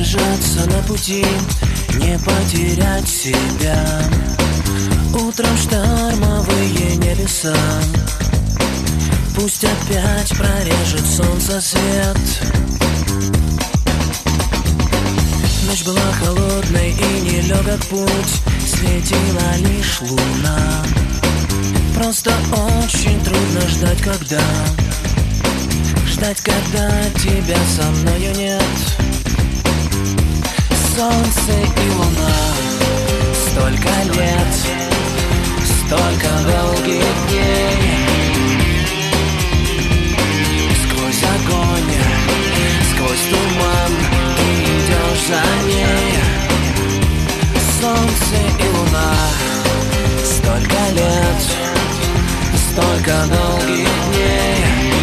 задержаться на пути, не потерять себя. Утром штормовые небеса, пусть опять прорежет солнце свет. Ночь была холодной и нелегок путь, светила лишь луна. Просто очень трудно ждать, когда тебя со мною нет. Солнце и луна, столько лет, столько долгих дней. Сквозь огонь, сквозь туман ты идешь за ней. Солнце и луна, столько лет, столько долгих дней.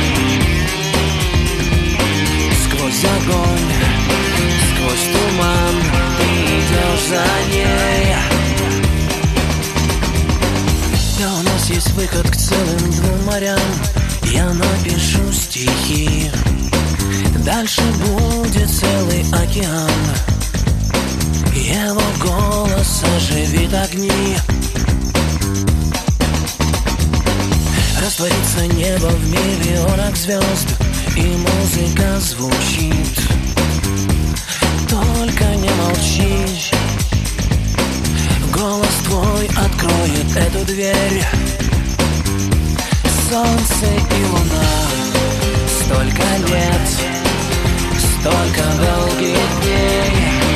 Сквозь огонь, сквозь туман ты идешь за ней. Да, у нас есть выход к целым 2 морям. Я напишу стихи, дальше будет целый океан. Его голос оживит огни. Растворится небо в миллионах звезд, и музыка звучит. Только не молчи, голос твой откроет эту дверь. Солнце и луна, столько лет, столько долгих дней.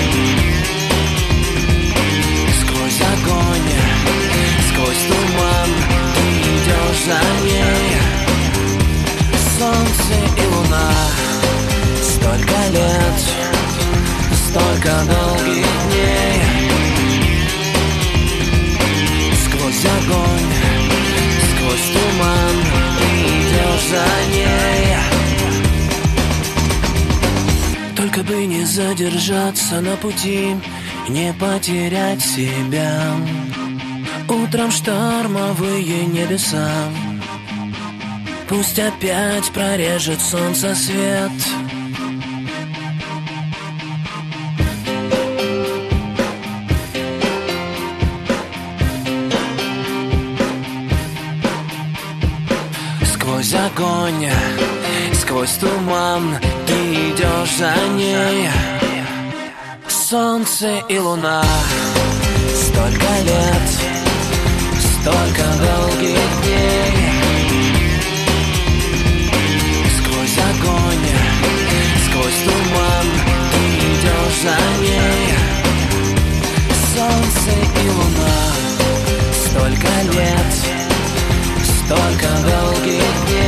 Сквозь огонь, сквозь туман ты идешь за ней. Солнце и луна, столько лет, столько долгих дней. Сквозь огонь, сквозь туман ты идешь за ней. Только бы не задержаться на пути, не потерять себя. Утром штормовые небеса, пусть опять прорежет солнце свет. Сквозь огонь, сквозь туман ты идешь за ней. Солнце и луна, столько лет, столько долгих дней. Сквозь огонь, сквозь туман ты идешь за ней. Солнце и луна, столько лет, столько долгих дней.